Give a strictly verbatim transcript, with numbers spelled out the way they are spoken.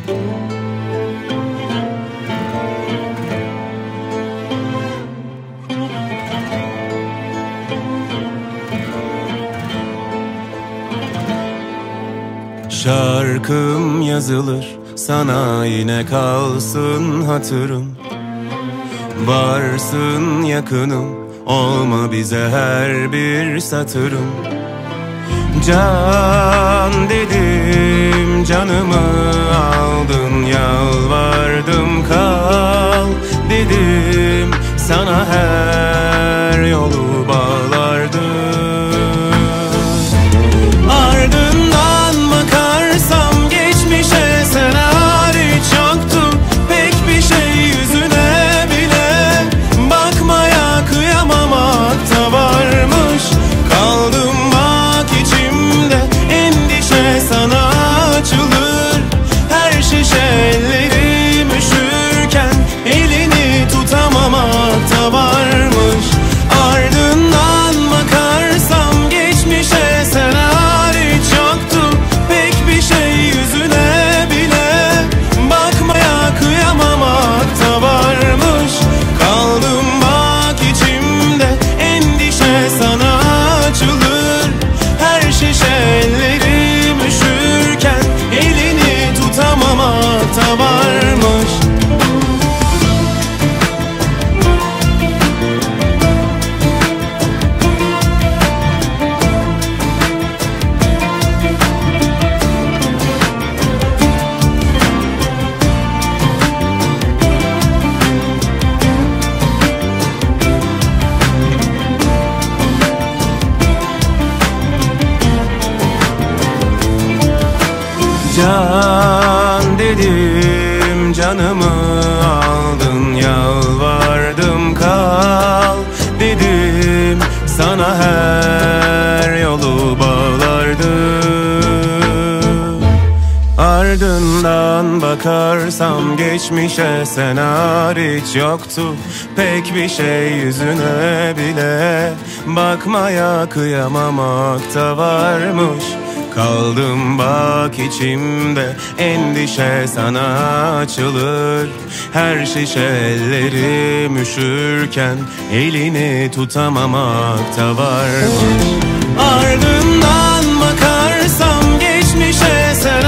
Şarkım yazılır, sana yine kalsın hatırım. Varsın yakınım, olma bize her bir satırım. Can dedim, canımı aldın, yalvardım kal dedim. Sana her yolu bağlardım. Ardından bakarsam geçmişe, sen hariç yoktu pek bir şey yüzüne bile. Bakmaya kıyamamakta varmış. Kaldım bak içimde, endişe sana açılır. Her şişe ellerim üşürken elini tutamamakta varmış. Ardından bakarsam geçmişe, sen hariç yoktu pek bir şey yüzüne bile. Bakmaya kıyamamakta varmış. Kaldım bak içimde, endişe sana açılır. Her şişe ellerim üşürken elini tutamamakta varmış. Can dedim, canımı aldın, yalvardım kal dedim. Sana her yolu bağlardım. Ardından bakarsam geçmişe, sen hariç yoktu pek bir şey yüzüne bile. Bakmaya kıyamamakta varmış. Kaldım bak içimde, endişe sana açılır. Her şişe ellerim üşürken elini tutamamakta varmış. Ardından bakarsam geçmişe, sen